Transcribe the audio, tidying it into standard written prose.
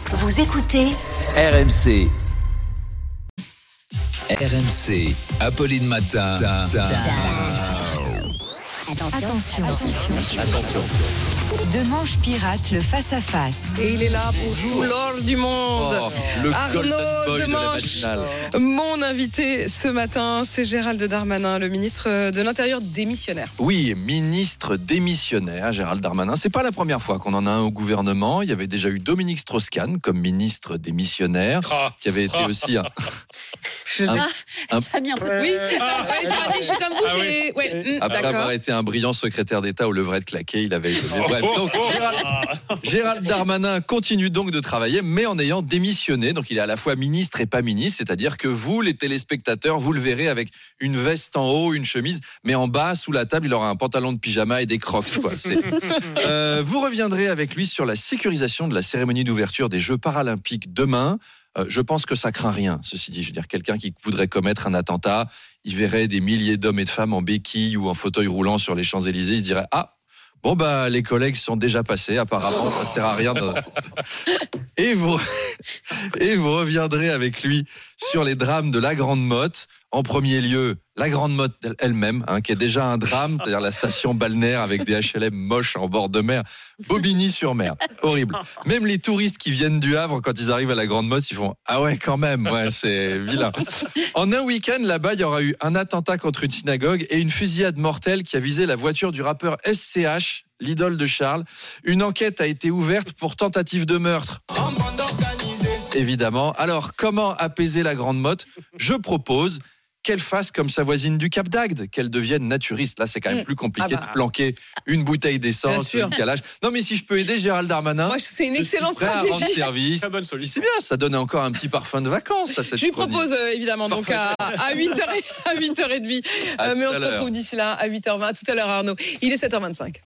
Vous écoutez RMC. RMC, Apolline Matin. Attention. Demanche pirate, le face-à-face. Et il est là pour jouer l'or du monde. Le Arnaud golden boy de la Demanche. matinale. Mon invité ce matin, c'est Gérald Darmanin, le ministre de l'Intérieur démissionnaire. Oui, ministre démissionnaire, Gérald Darmanin. C'est pas la première fois qu'on en a un au gouvernement. Il y avait déjà eu Dominique Strauss-Kahn comme ministre démissionnaire, qui avait été aussi un Ça a mis un peu. Oui, c'est ça. Ouais, je suis comme vous. après D'accord. avoir été un brillant secrétaire d'État aux levrettes claquées, il avait été... Bref, donc, Gérald Darmanin continue donc de travailler, mais en ayant démissionné. Donc il est à la fois ministre et pas ministre, c'est-à-dire que vous, les téléspectateurs, vous le verrez avec une veste en haut, une chemise, mais en bas, sous la table, il aura un pantalon de pyjama et des crocs. Quoi. Vous reviendrez avec lui sur la sécurisation de la cérémonie d'ouverture des Jeux paralympiques demain. Je pense que ça craint rien, ceci dit. Je veux dire, quelqu'un qui voudrait commettre un attentat, il verrait des milliers d'hommes et de femmes en béquilles ou en fauteuil roulant sur les Champs-Élysées, il se dirait « Ah, bon bah les collègues sont déjà passés, apparemment ça sert à rien de... » Et vous reviendrez avec lui sur les drames de la Grande Motte. En premier lieu, la Grande Motte elle-même, qui est déjà un drame, c'est-à-dire la station balnéaire avec des HLM moches en bord de mer, Bobigny-sur-Mer, horrible. Même les touristes qui viennent du Havre, quand ils arrivent à la Grande Motte, ils font « Ah ouais, quand même, ouais, c'est vilain ». En un week-end, là-bas, il y aura eu un attentat contre une synagogue et une fusillade mortelle qui a visé la voiture du rappeur SCH, l'idole de Charles. Une enquête a été ouverte pour tentative de meurtre. Évidemment. Alors, comment apaiser la Grande Motte ? Je propose qu'elle fasse comme sa voisine du Cap d'Agde, qu'elle devienne naturiste. Là, c'est quand même plus compliqué de planquer une bouteille d'essence, une calage. Non, mais si je peux aider Gérald Darmanin, Moi, c'est une excellente prêt à rendre stratégie. service. Très bonne solution. C'est bien, ça donne encore un petit parfum de vacances. Ça, cette Je lui chronique. propose évidemment donc à 8h30. À Mais on tout se à l'heure. retrouve d'ici là à 8h20. À tout à l'heure, Arnaud. Il est 7h25.